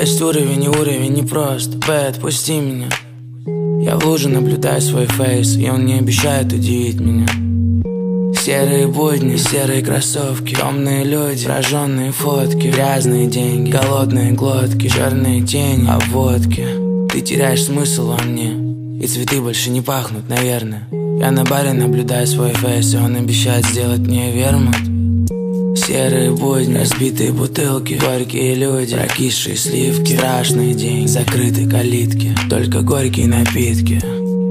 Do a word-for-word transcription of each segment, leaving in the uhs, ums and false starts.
есть уровень и уровень непрост. Б, отпусти меня. Я в луже наблюдаю свой фейс, и он не обещает удивить меня. Серые будни, серые кроссовки, темные люди, прожженные фотки, грязные деньги, голодные глотки, черные тени, обводки. Ты теряешь смысл во мне, и цветы больше не пахнут, наверное. Я на баре наблюдаю свой фейс, и он обещает сделать мне вермут. Серые будни, разбитые бутылки, горькие люди, прокисшие сливки, страшные деньги, закрытые калитки, только горькие напитки.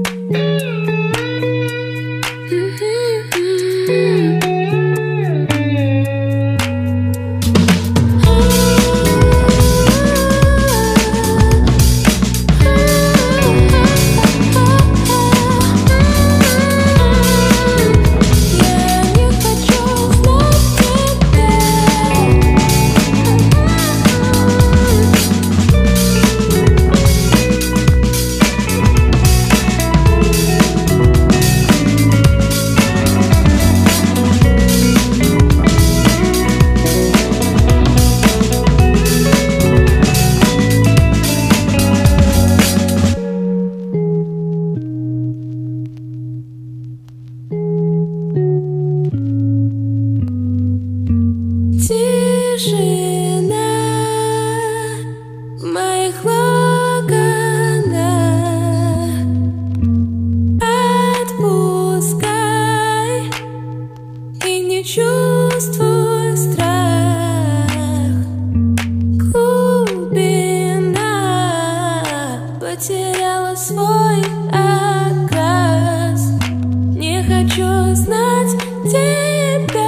Тишина в моих локонах. Отпускай и не чувствуй страх. Глубина потеряла свой окрас. Не хочу знать тебя.